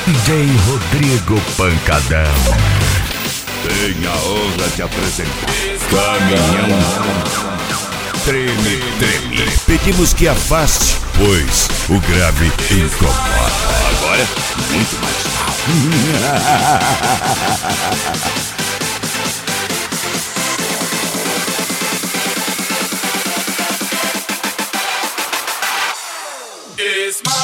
DJ Rodrigo Pancadão. Tenho a honra de apresentar Caminhão Treme Treme. Pedimos que afaste, pois o grave incomoda. Agora, muito mais It's my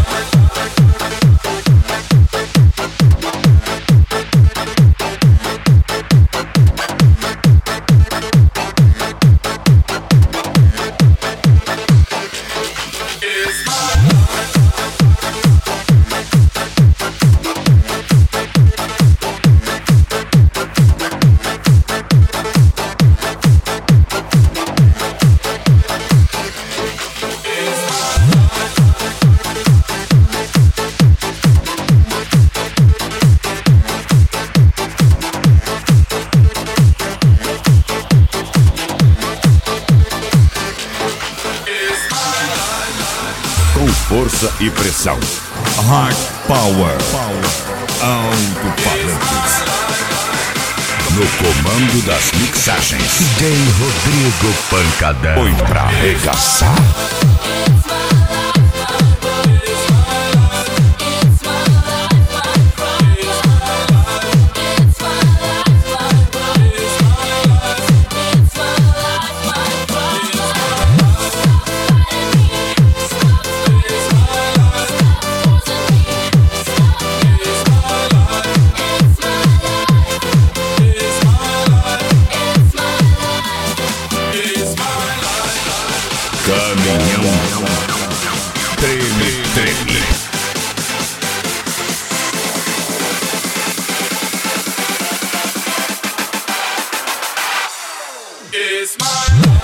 com força e pressão. Hard Power. Alto-falantes. No comando das mixagens, DJ Rodrigo Pancadão. põe pra arregaçar. Caminhão Treme Treme. It's my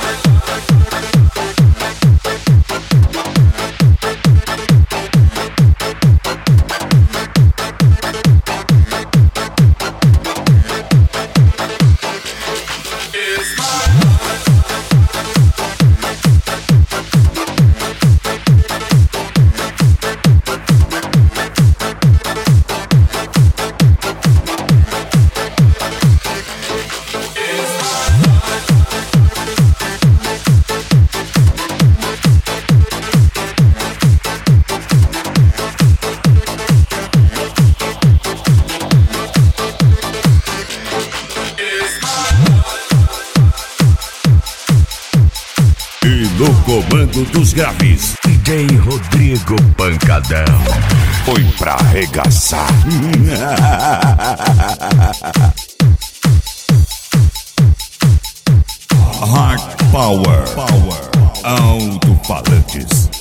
No comando dos graves, DJ Rodrigo Pancadão. põe pra arregaçar. Hard Power. Alto-falantes.